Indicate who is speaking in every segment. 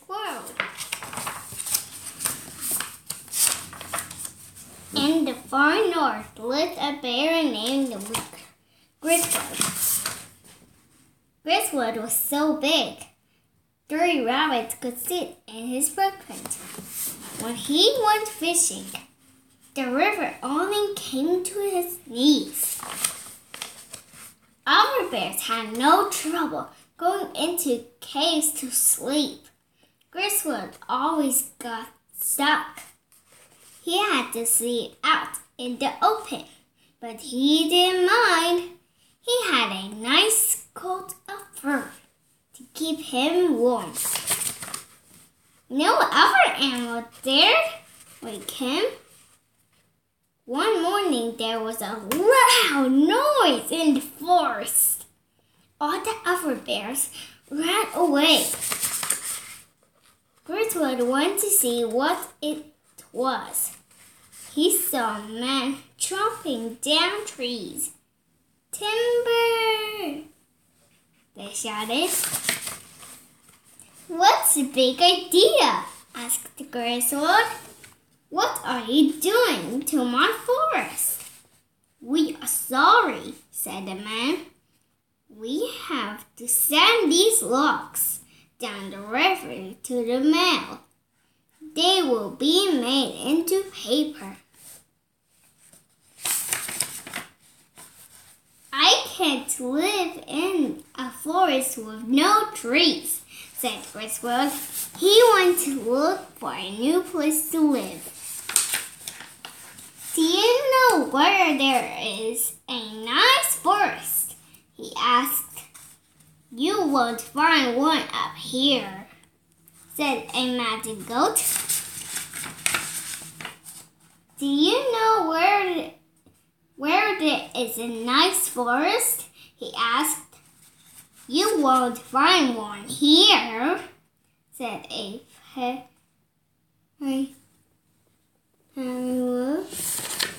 Speaker 1: world. In the far north lived a bear named Griswold. Griswold was so big, 3 rabbits could sit in his footprint. When he went fishing, the river only came to his knees. Other bears had no trouble going into caves to sleep. Griswold always got stuck. He had to sleep out in the open, but he didn't mind. He had a nice coat of fur to keep him warm. No other animal dared wake him. One morning there was a loud noise in the forest. All the other bears ran away. Griswold went to see what it was. He saw a man chopping down trees. "Timber!" they shouted. "What's the big idea?" asked Griswold. "What are you doing to my forest?" "We are sorry," said the man. "We have to send these logs down the river to the mill. They will be made into paper." "I can't live in a forest with no trees," said Griswold. He went to look for a new place to live. "Do you know where there is a nice forest?" he asked. "You won't find one up here," said a magic goat. "Do you know where there is a nice forest?" he asked. "You won't find one here," said a fairy wolf.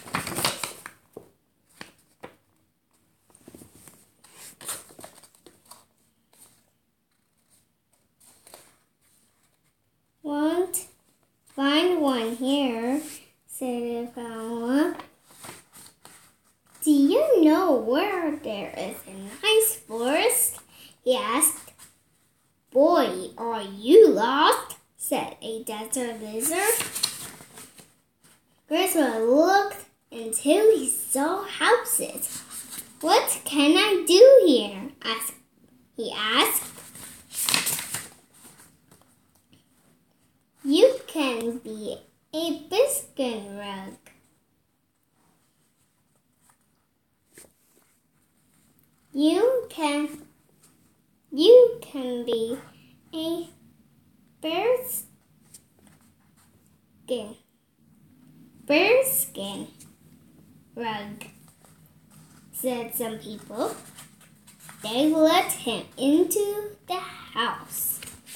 Speaker 1: "Won't find one here," said the fairy wolf. "Do you know where there is a nice forest?" he asked. "Boy, are you lost?" said a desert lizard. Griswold looked until he saw houses. "What can I do here?" he asked. "You can be a biscuit rug." You can be a bearskin rug, said some people. They let him into the house.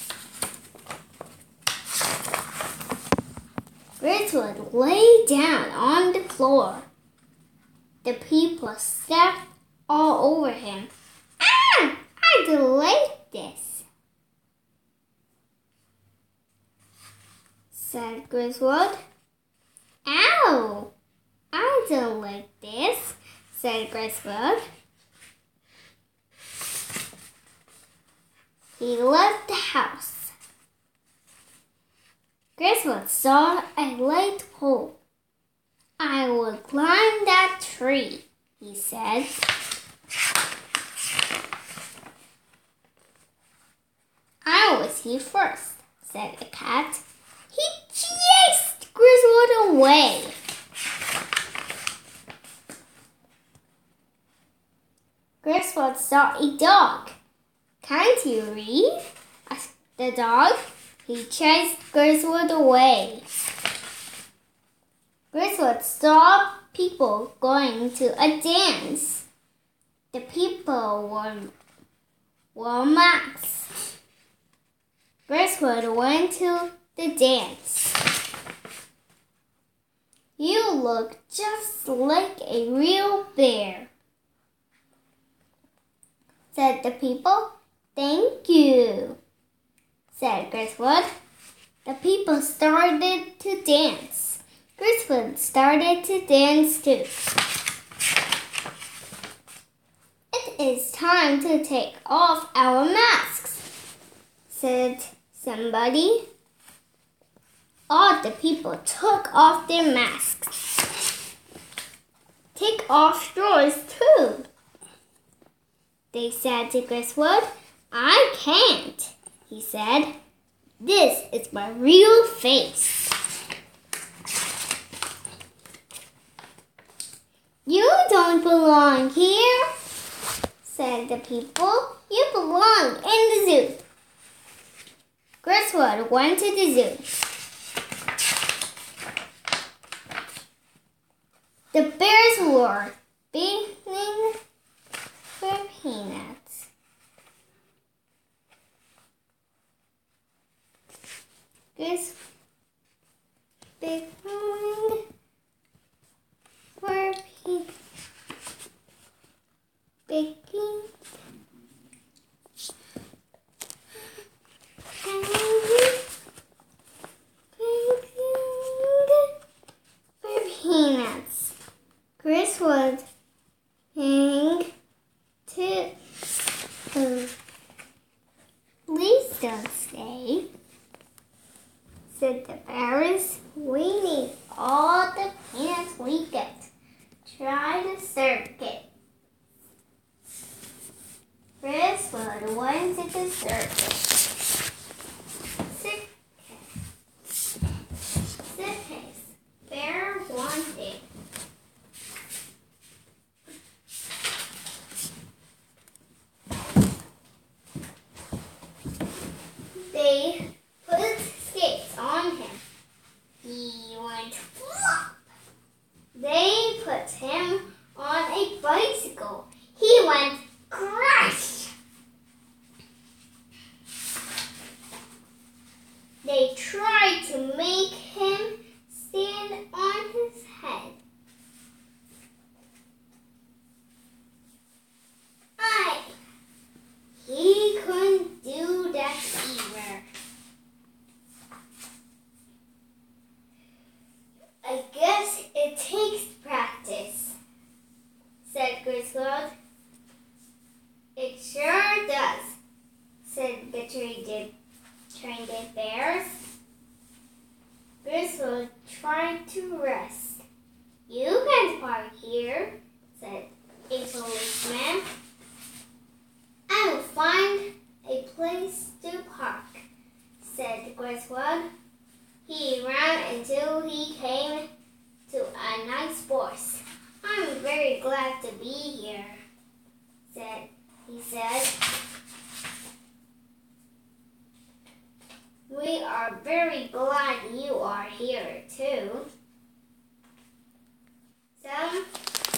Speaker 1: Griswold lay down on the floor. The people stepped all over him. "Ah! I don't like this," said Griswold. "Ow! I don't like this," said Griswold. He left the house. Griswold saw a light pole. "I will climb that tree," he said. "I was here first," said the cat. He chased Griswold away. Griswold saw a dog. "Can't you read?" asked the dog. He chased Griswold away. Griswold saw people going to a dance. The people wore masks. Griswold went to the dance. "You look just like a real bear," said the people. "Thank you," said Griswold. The people started to dance. Griswold started to dance too. It is time to take off our masks, said somebody. All the people took off their masks. Take off yours too, they said to Griswold. I can't, he said. This is my real face. You don't belong here, said the people. You belong in the zoo. Griswold went to the zoo. The bears were beating for peanuts. This big one for baking. For peanuts. Griswold hang to please don't stay, said the bears. We need all the peanuts we get. Try the circuit. Griswold went to the circuit. Circus. Bear wanted. They put skates on him. He went flop. They put him on a bicycle. He went crash. They tried to make him stand on his head. He couldn't do that either. I guess it takes practice, said Griswold. It sure does, said the trained bears. Griswold tried to rest. You can't park here, said a policeman. I will find a place to park, said Griswold. He ran until he came to a nice horse. I'm very glad to be here, he said. We are very glad you are here too. Some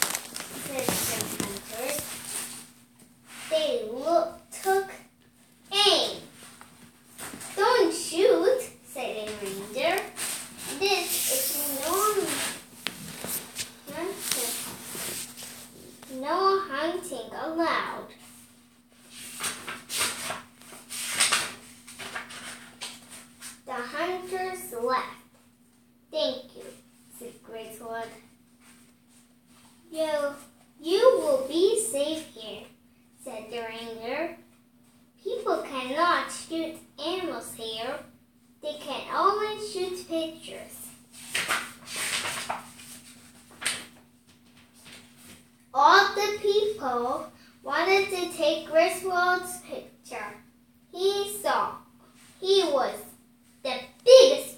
Speaker 1: hunters. They took aim. Don't shoot, said a ranger. This is no hunting allowed. The hunters left. Thank you, said Griswold. You will be safe here, said the ranger. People cannot shoot animals here. They can only shoot pictures. All the people wanted to take Griswold's picture. He was the biggest